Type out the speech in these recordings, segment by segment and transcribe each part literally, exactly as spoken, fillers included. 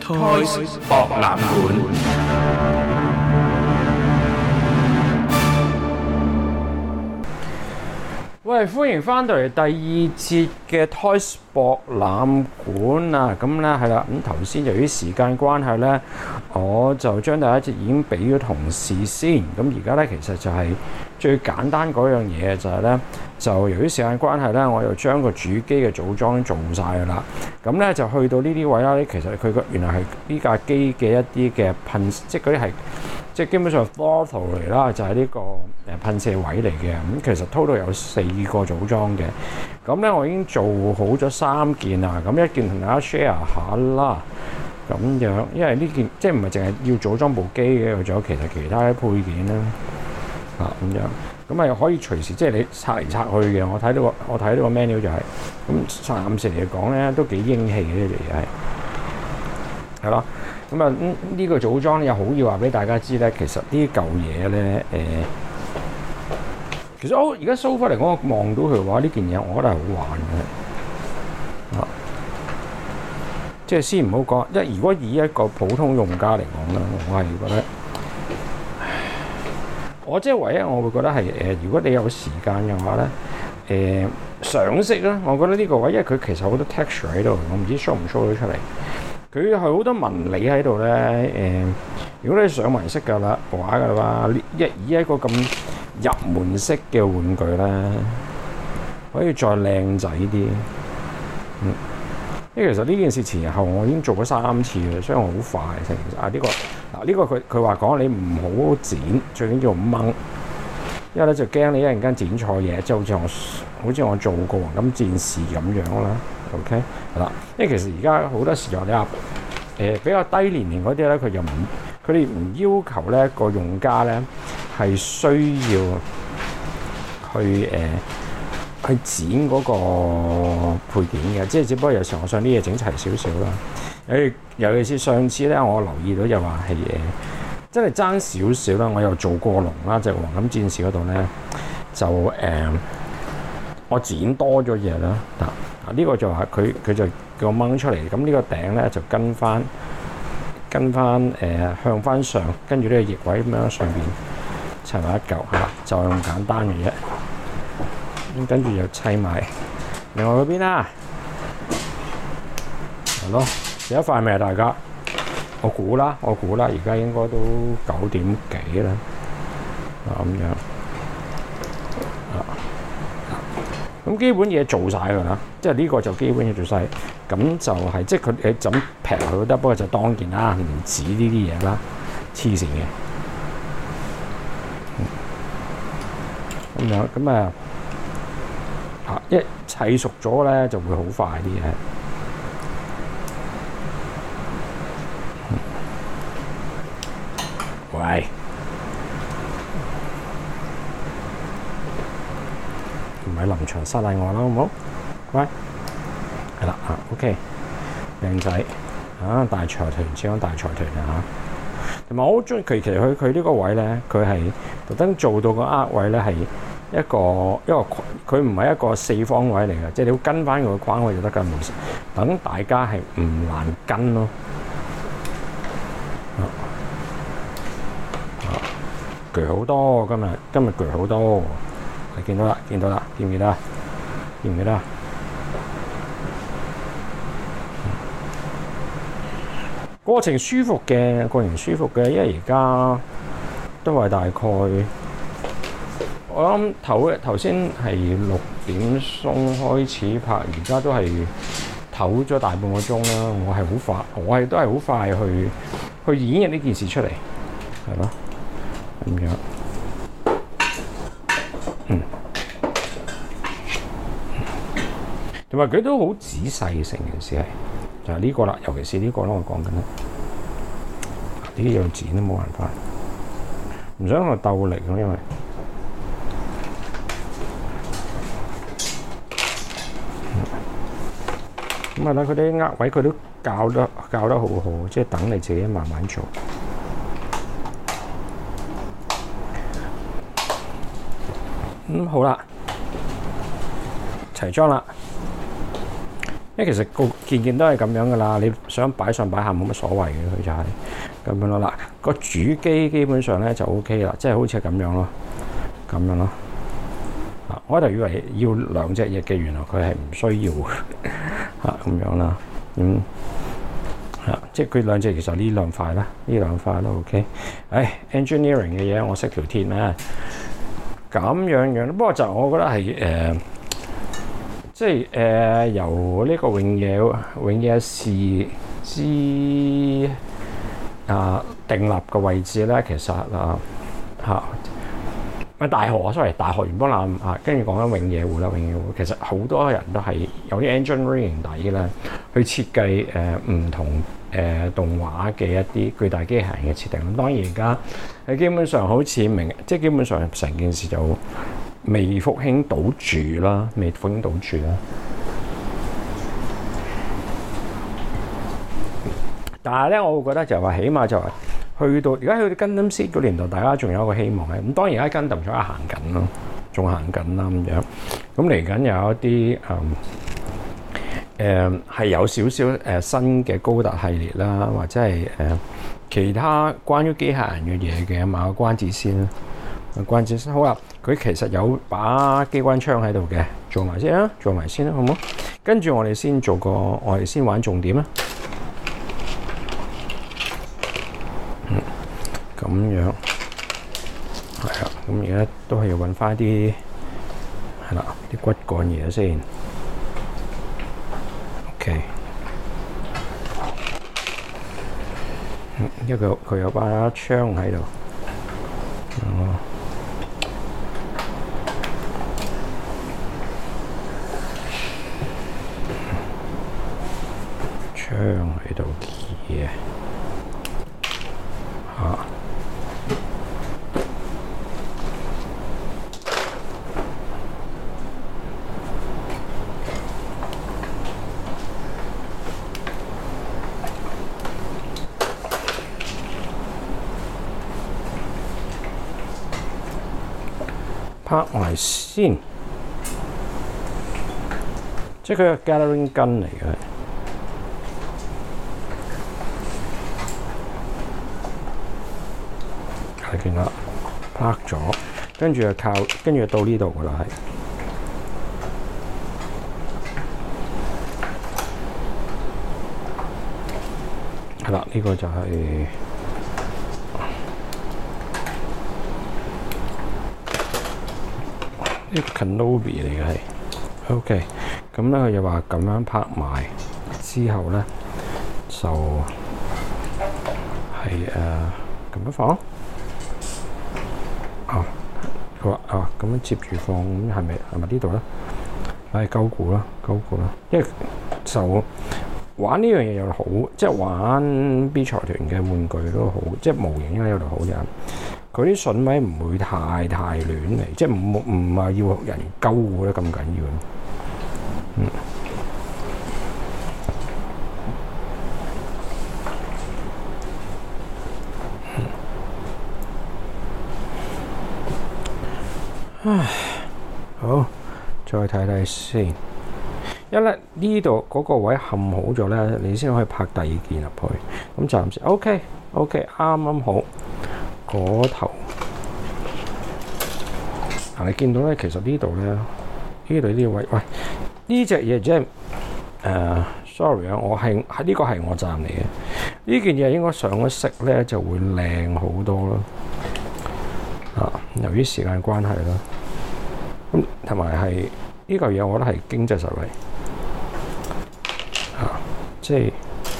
Toys 博覽館。喂，歡迎翻到嚟第二節嘅 Toys 博覽館啊！咁咧係啦，咁頭先由於時間關係咧，我就將第一節已經俾咗同事先。咁而家咧其實就係最簡單嗰樣嘢就係咧，就由於時間關係咧，我又將個主機嘅組裝做晒㗎啦。咁咧就去到呢啲位啦，其實佢個原來係呢架機嘅一啲嘅噴，即係嗰啲係。即係基本上 throttle 嚟啦，就係、是、呢個誒噴射位嚟嘅。咁其實 total 有四個組裝嘅。咁咧我已經做好咗三件啦。咁一件同大家 share 下啦。咁樣，因為呢件即係唔係淨係要組裝部機嘅，仲有其實其他嘅配件啦。啊咁樣，咁啊可以隨時即係你拆嚟拆去嘅。我睇到個我睇到個 menu 就係、是、咁，暫時嚟講咧都幾英氣嘅呢條嘢係。係咯。咁啊，呢個組裝又好要話俾大家知咧，其實呢嚿嘢咧，誒，其實我而家 so far嚟講，我望到佢話呢件嘢，我覺得係好玩嘅。啊，即係先唔好講，即係如果以一個普通用家嚟講咧，我係覺得，我即係唯一我會覺得係誒，如果你有時間嘅話咧，誒，賞識啦，我覺得呢個位，因為佢其實好多 texture 喺度，我唔知 show 唔 show 到出嚟。佢係好多紋理喺度咧，誒、呃，如果你上紋式㗎啦，畫㗎啦，一以一個咁入門式嘅玩具咧，可以再靚仔啲，嗯，因為其實呢件事前後我已經做咗三次嘅，所以我好快成啊呢、呢個嗱呢、呢個佢佢話講你唔好剪，最緊要掹，因為咧就驚你一陣間剪錯嘢，即係好似我好似我做過黃金戰士咁樣啦。OK 係啦，因為其實而家好多時候你話誒比較低年齡嗰啲咧，佢又唔佢哋唔要求咧個用家咧係需要去誒、呃、去剪嗰個配件嘅，即係只不過有時候我想啲嘢整齊少少啦。誒尤其是上次咧，我留意到就話係誒真係爭少少啦，我又做過龍啦，就係、黃金戰士嗰度咧就誒、呃、我剪多咗嘢啦嗱。呢個就話佢佢就叫我掹出嚟，咁呢個頂咧就跟翻跟翻誒、呃、向翻上，跟住呢個翼位咁樣上邊砌埋一嚿嚇，就係咁簡單嘅啫。咁跟住又砌埋另外嗰邊啦，係咯，有一塊未啊？大家，我估啦，我估啦，而家應該都九點幾啦，啊咁樣。咁基本嘢做晒㗎啦，即係呢個就基本嘢做晒，咁就係、是、即係佢誒怎劈佢都得，不過就當件啦，唔止呢啲嘢啦，黐線嘅。咁樣咁啊，啊一砌熟咗咧就會好快啲嘅。喂。喺臨場失禮我啦，好唔好？喂，係啦嚇 ，OK， 靚仔嚇，大財團，始終大財團啊嚇。同埋我好中意佢，其實佢佢呢個位咧，佢係特登做到個握位咧係一個一個佢唔係一個四方位嚟嘅，即係你要跟翻佢個框位就得㗎，冇事。等大家係唔難跟咯。啊，鋸好多今日今日鋸好多。你見到啦，見到啦，見唔見得啊？見唔見得啊？過程舒服嘅，過程舒服嘅，因為而家都係大概，我諗頭頭先係六點鐘開始拍，而家都係唞咗大半個鐘啦。我係好快，我係都係好快去去演繹呢件事出嚟，係咯，咁樣。嗯，同埋佢都好仔細，成件事係就係、是、呢個啦，尤其是呢個啦，我講緊啦，呢啲樣剪都冇辦法，唔想去鬥力咯，因為咁啊啦，佢啲握位佢都教得教得好好，即係等你自己慢慢做。咁、嗯、好啦，齊裝啦。 因為其實個件件都係咁樣噶啦，你想擺上擺下冇乜所謂嘅，佢就係咁樣咯。嗱，個主機基本上咧就 O K 啦，即係好似係咁樣咯，咁樣咯。啊，我一頭以為要兩隻翼嘅，原來佢係唔需要嚇咁樣啦，嗯。啊、即係佢兩隻其實呢兩塊啦，呢兩塊都 OK。唉 ，engineering 嘅嘢我識條鐵咩？咁樣樣，不過就我覺得係誒、呃，即係誒、呃、由呢個永野永野市之啊定立嘅位置咧，其實啊嚇。咪大河啊 sorry 大河原邦艦啊，跟住講緊永野湖啦，永野湖其實好多人都係有啲 engineering 底啦，去設計誒唔同誒、呃、動畫嘅一啲巨大機械人嘅設定。咁當然而家係基本上好似明，即係基本上成件事就未復興到住啦，未復興到住啦。但係咧，我會覺得就係話，起碼就係、是。去到而家去到 Gundam Seed 嗰年代，大家仲有一個希望嘅。咁當然而家 Gundam 仲係行緊咯，仲行緊啦咁樣。咁嚟緊有一啲誒誒係有少少誒新嘅高達系列啦，或者係誒、呃、其他關於機械人嘅嘢嘅，買個關子先啦。關子先好啦，佢其實有把機關槍喺度嘅，做埋先啦，做埋先啦，好唔好？跟住我哋先做個，我哋先玩重點啦。咁樣係啊，咁而家都係要揾翻啲係啦，啲骨幹嘢先。OK， 因為佢佢有把槍喺度。哦，槍喺度嘅嚇。拍埋先，即係佢係 gathering gun 嚟嘅，係見啦，拍咗，跟住就靠，跟住就到呢度噶啦，係，係啦，呢個就係。呢個 Kenobi 嚟嘅係 ，OK，咁咧佢就話咁樣拍埋之後咧，就係誒咁樣放，啊，佢話啊咁樣接住放，咁係咪係咪呢度咧？係鳩估啦，鳩估啦，因為就玩呢樣嘢又好，即係玩 B 財團嘅玩具都好，即係模型應該有度好嘅。佢啲筍位唔會太太亂嚟，即係唔唔係要人鳩得咁緊要。嗯。唉，好，再睇睇先。因為呢度嗰個位冚好咗咧，你先可以拍第二件入去。咁暫時 OK，OK， 啱啱好。嗰頭嗱，你見到咧，其實呢度咧，呢度呢個位，喂，呢隻嘢即係誒 sorry 啊，我係喺呢個係我站嚟嘅。呢件嘢應該上咗色咧就會靚好多咯。啊，由於時間關係啦，咁同埋係呢嚿嘢，我覺得係經濟實惠。啊，即係。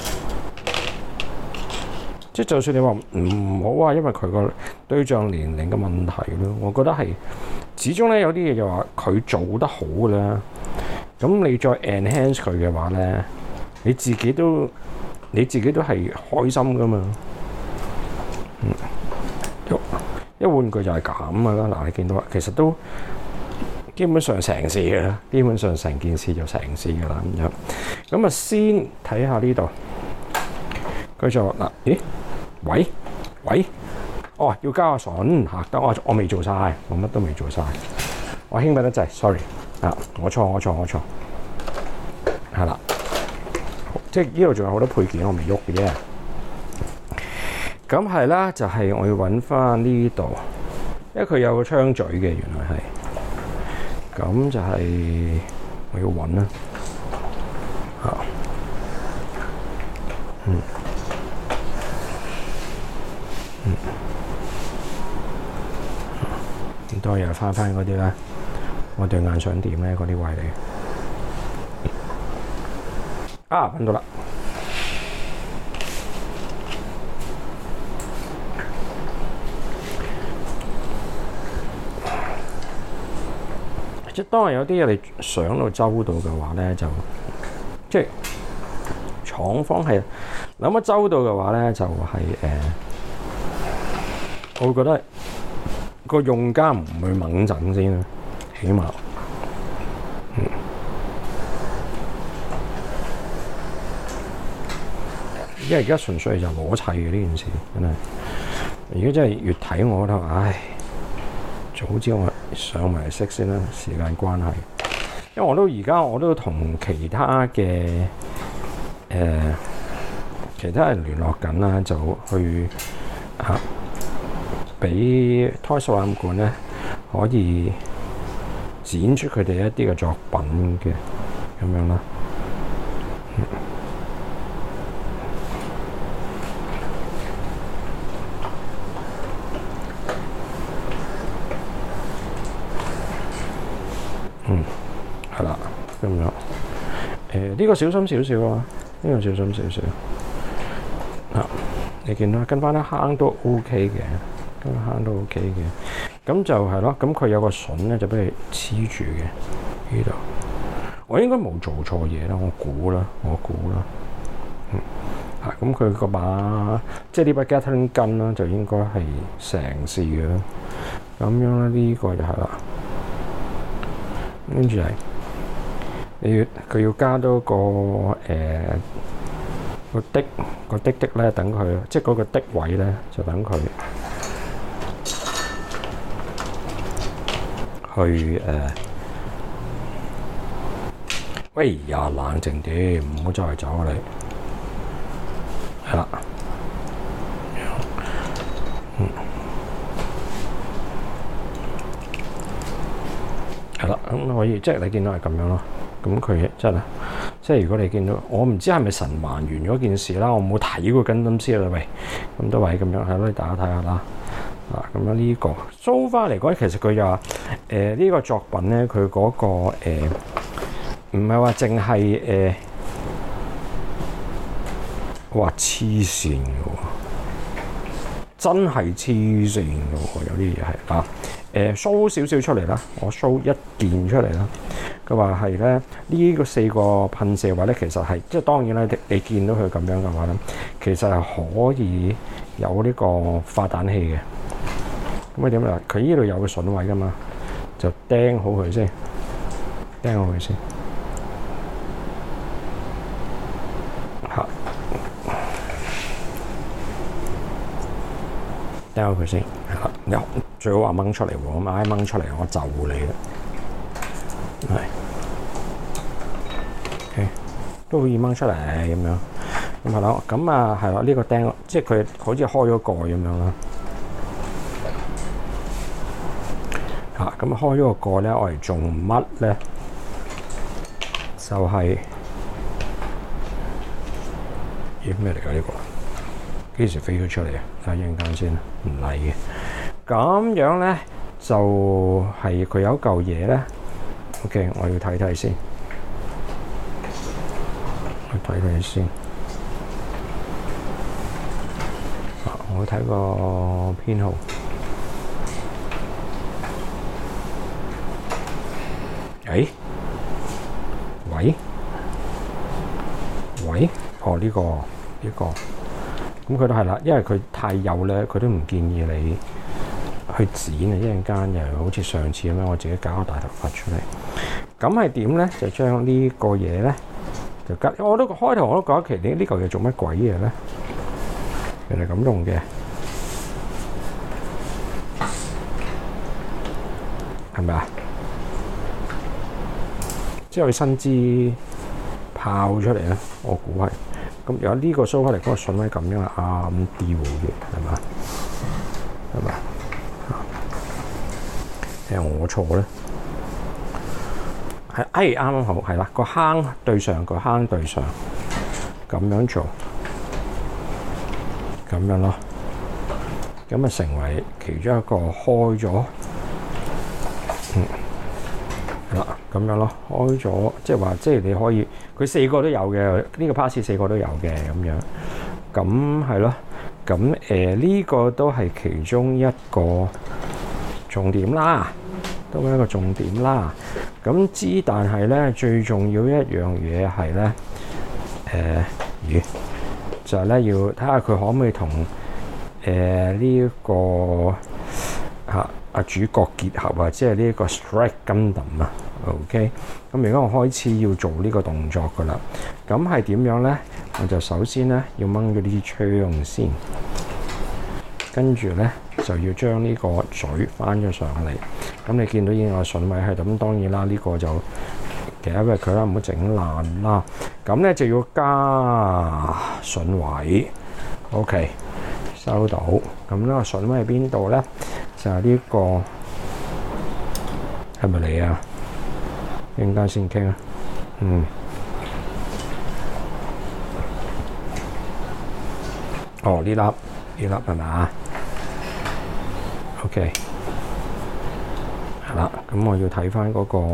即係就算你話唔好啊，因為佢個對象年齡嘅問題咯，我覺得係始終咧有啲嘢就話佢做得好啦，咁你再 enhance 佢嘅話咧，你自己都你自己都係開心噶嘛。嗯，一玩具就係咁噶啦。嗱，你見到其實都基本上成事嘅啦，基本上成件事就成事噶啦咁樣。咁啊，先睇下呢度，佢就嗱，咦？喂喂，哦，要加下筍嚇，得我我未做晒，我乜都未做晒，我興奮得滯 ，sorry 啊，我錯我錯我錯，係啦， 即係呢度仲有好多配件我未喐嘅啫。咁係啦，就係、是、我要揾翻呢度，因為佢有個槍嘴嘅，原來係。咁就係我要揾啦。嚇，嗯，嗯，咁當然又翻翻嗰啲啦。我對眼想點咧？嗰啲位嚟。啊，揾到啦！即係當係有啲嘢你上到周到嘅話咧，就即係廠方係諗乜周到嘅話咧，就係、是、誒、呃，我會覺得個用家唔會猛震先啦，起碼。嗯。因為而家純粹就攞砌嘅呢件事，真係。而家真係越睇我覺得，唉，早知我上埋嚟識先啦，時間關係。因為我都而家我都同其他嘅誒、呃、其他人聯絡緊啦，就去嚇俾 Toys R Us 館咧可以展出佢哋一啲嘅作品嘅咁樣啦。嗯嗯，係啦，咁樣。誒、呃，呢、這個小心少少啊，呢、這個小心少少。啊，你見到跟翻啲坑都 OK 嘅，跟翻坑都 OK 嘅。咁就係咯，咁佢有個筍咧，就俾佢黐住嘅呢度。我應該冇做錯嘢啦，我估啦，我估啦。嗯，啊，咁佢個把即係呢把 Gatling gun 啦，就應該係成事嘅啦。咁樣咧，呢、這個就係啦。跟住係，你要佢要加多個誒、呃、個滴個滴滴咧，等佢即係嗰個滴位咧，就等佢去誒、呃。喂呀，冷靜啲，唔好周圍走啊你。係啦，嗯。係啦，咁可以即係你見到係咁樣咯。咁佢真係，即係如果你見到，我唔知係咪神還原咗件事啦。我冇睇過跟燈師啦，喂，咁多位咁樣係咯，你大家睇下啦。啊，咁樣呢、這個 so far 嚟講，其實佢又話誒呢個作品咧，佢嗰、那個唔係話淨係誒話黐線嘅喎，真係黐線嘅喎，有啲嘢係啊。誒 show 少少出嚟啦，我 show 一件出嚟啦。佢話係咧，呢、這個四個噴射位咧，其實係即係當然啦。你你見到佢咁樣嘅話咧，其實係可以有呢個發彈器嘅。咁啊點啊？佢呢度有個筍位噶嘛，就釘好佢先，釘好佢先。嚇！釘好佢先。你最好話掹出嚟喎，咁嗌掹出嚟，我就你啦，係 ，OK， 都可以掹出嚟咁樣，咁係咯，咁啊係咯，呢個釘，即係佢好似開咗蓋咁樣啦，嚇，咁開咗個蓋咧，我嚟做乜咧？就係咦咩嚟㗎呢個？幾時飛咗出嚟啊？睇下一陣間先，唔嚟嘅。咁樣咧就係、是、佢有一嚿嘢咧。OK， 我要睇睇先，我睇睇先。啊，我睇個編號。誒、欸，喂，喂，哦呢、這個呢、這個。咁佢都係啦，因為佢太幼咧，佢都唔建議你去剪啊！一陣間又好似上次咁樣，我自己搞個大頭髮出嚟。咁係點咧？就將呢個嘢咧，就吉。我都開頭我都覺得其實呢嚿嘢做乜鬼嘢咧？原來咁用嘅，係咪啊？即係佢新支炮出嚟咧，我估係。咁如果呢個 show 翻嚟嗰個筍位咁樣係啱啲喎，係嘛？係嘛？係我錯咧？係哎啱啱好係啦，個坑對上個坑對上，咁樣做，咁樣咯，咁啊成為其中一個開咗，嗯，係啦，咁樣咯，開咗，即係話即係你可以，佢四個都有嘅，呢個 pass 四個都有嘅咁樣，咁係咯，咁誒呢個都係其中一個重點啦。都係一個重點啦，咁之但係咧最重要一樣嘢係咧，誒咦就係咧要睇下佢可唔可以同誒呢一個嚇啊主角結合啊，即係呢一個 Strike Gundam 啊 ，OK，咁而家我開始要做呢個動作噶啦，咁係點樣咧？我就首先咧要掹咗啲槍先，跟住咧就要將呢個嘴翻咗上嚟。咁你見到已經有筍位喺度，咁當然啦，呢、這個就其實因為佢啦，唔好整爛啦。咁咧就要加筍位 ，OK， 收到。咁呢個筍位喺邊度咧？就係、是、呢、這個係咪你啊？陣間先傾啊。嗯。哦，呢粒呢粒係咪啊 ？OK。係啦，咁我要睇翻嗰個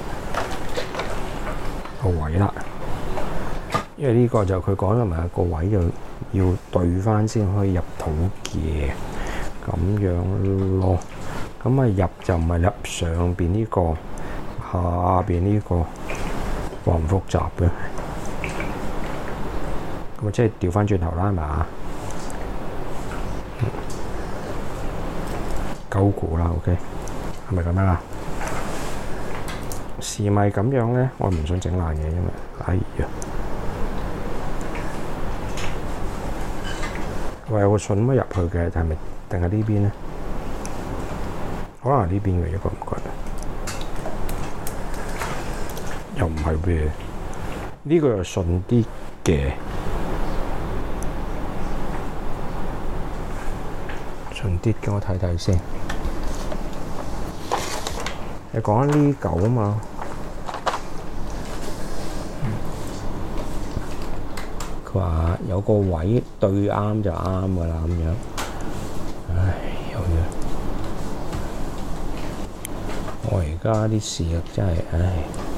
個位啦，因為呢個就佢講咗埋個位就要對翻先可以入到嘅，咁樣咯。咁啊入就唔係入上邊呢個，下邊呢個複唔複雜嘅？咁啊即係調翻轉頭啦，係嘛？鳩估啦 ，OK。係咪咁樣啊？是咪咁樣咧？我唔想整爛嘢，因為哎呀，我有個筍乜入去嘅，係咪定係呢邊咧？可能係呢邊嘅，一個唔該。又唔係咩？呢個又順啲嘅，順啲嘅，我睇睇先。你講緊呢嚿啊嘛，佢話有個位對啱就啱噶啦咁樣，唉，有嘢，我而家啲事啊真係唉，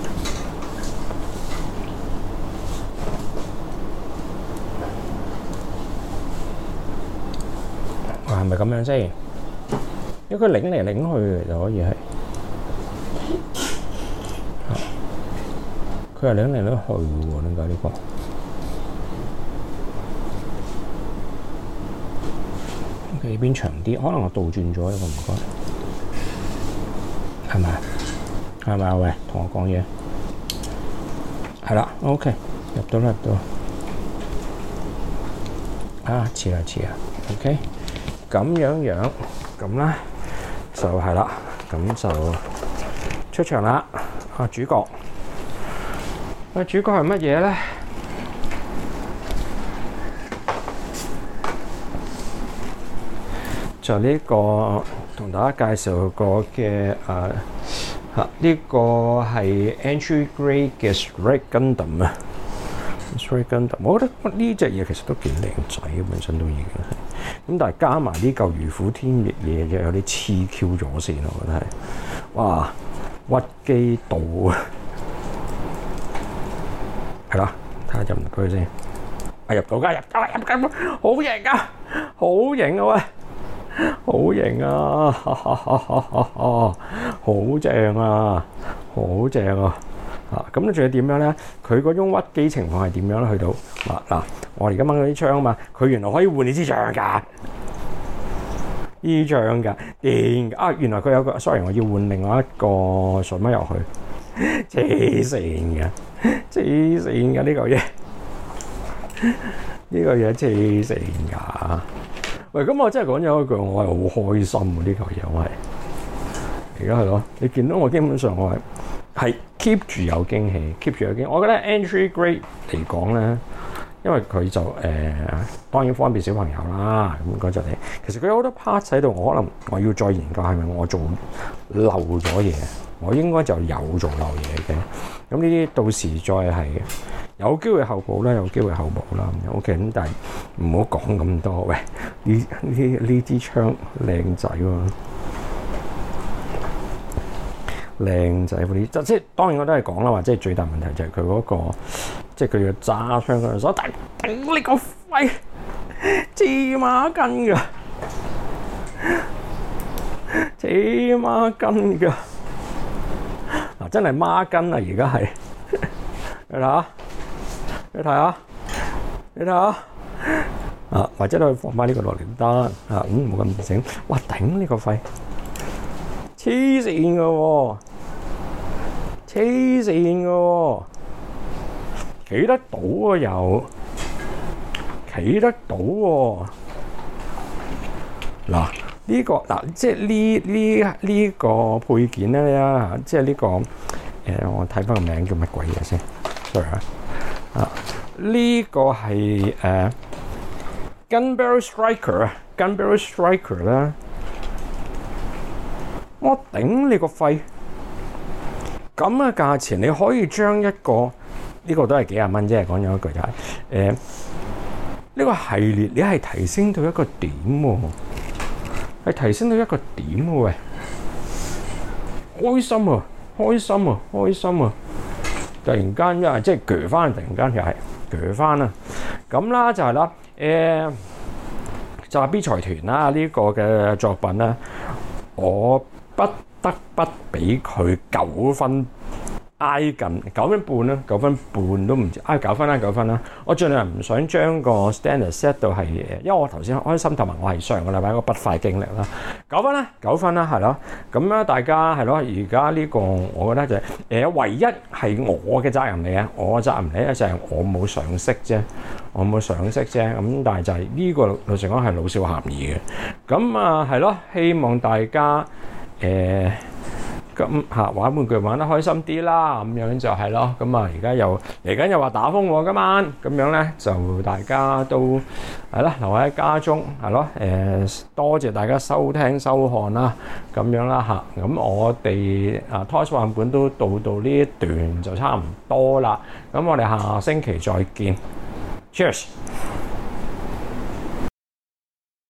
話係咪咁樣先？因為佢擰嚟擰去就可以係。佢係擰嚟擰去喎，點解呢個？呢邊長啲，可能我倒轉咗一個唔該，係咪啊？係咪啊？喂，同我講嘢，係啦 ，OK， 入到啦，入到，啊，似啦似啦 ，OK， 咁樣樣，咁咧就係啦，咁就出場啦，啊主角。啊！主角係乜嘢咧？就呢、這個同大家介紹過嘅誒嚇，呢個係 Entry Grade 嘅 Strike Gundam啊 ！Strike Gundam， 我覺得呢隻嘢其實都幾靚仔，本身都已經係咁，但係加埋呢嚿如虎添翼嘢，就有啲黐 Q 咗先，我覺得係哇屈機到啊！係啦，睇下入唔入去先。啊入到㗎，入到入緊，好型啊！好型啊喂，好型啊！哈哈哈哈哈哈，好正啊，好正啊！啊咁你仲要點樣咧？佢嗰種屈機情況係點樣咧？去到嗱嗱，我而家掹咗啲槍啊嘛，佢原來可以換你支槍㗎，呢槍㗎，電啊！原來佢有個 sorry， 我要換另外一個筍乜入去，黐線嘅。黐線㗎呢嚿嘢，呢個嘢黐線㗎。喂，咁我真係講咗一句，我係好開心喎！呢嚿嘢我係而家係咯，你見到我基本上我係係 keep 住有驚喜 ，keep 住有驚喜。我覺得 entry grade 嚟講咧，因為佢就誒、呃、當然方便小朋友啦，咁嗰陣嚟。其實佢有好多 parts 喺度，我可能我要再研究係咪我做漏咗嘢，我應該就有做漏嘢嘅。咁呢啲到時再係有機會後補啦，有機會後補啦。OK， 咁但係唔好講咁多。喂，呢呢呢支槍靚仔喎！靚仔嗰啲，就即係當然我都係講啦，話即係最大問題就係佢嗰個，即係佢要揸槍嗰陣時，但頂你個肺，黐孖筋㗎，黐孖筋㗎，嗱真係孖筋啊！而家係，你睇下，你睇下，你睇下，啊或者都可以放翻呢個落嚟得，啊咁冇咁整，哇頂你個肺！黐線㗎喎，黐線㗎喎，企得到啊又，企得到喎。嗱呢個嗱即係呢呢呢個配件咧啊，即係呢個誒我睇翻個名叫乜鬼嘢先 ，sorry 啊，啊呢個係誒 Gun Barrel Striker 啊 ，Gun Barrel Striker 啦。我頂你個肺！咁嘅價錢，你可以將一個呢、呢個都係幾廿蚊啫。講咗一句就係、是、誒，呢、呢個系列你係提升到一個點喎，係提升到一個點喎喂！開心啊，開心啊，開心啊！突然間因為即係鋸翻，突然間又係鋸翻啦。咁啦就係啦，誒就係 B 財團啦呢個嘅作品啦，我不得不俾佢九分，挨近九分半啦，九分半都唔知，挨九分啦，九分啦。我盡量唔想將個 standard set 到係，因為我頭先開心同埋我係上個禮拜一個不快經歷啦。九分啦，九分啦，係咯。咁咧，大家係咯，而家呢個我覺得就係、是、誒，唯一係我嘅責任嚟啊，我嘅責任嚟咧就係我冇上色啫，我冇上色啫。咁但係就係呢個老實講係老少咸宜嘅。咁啊係咯，希望大家。誒咁嚇玩玩具玩得開心啲啦，咁樣就係咯。咁啊，而家又嚟緊又話打風喎，今晚咁樣咧就大家都係啦，留喺家中係咯。誒，多謝大家收聽收看啦，咁樣啦嚇。咁我哋啊 Toys 玩本都到到呢一段就差唔多啦。咁我哋下星期再見 ，Cheers！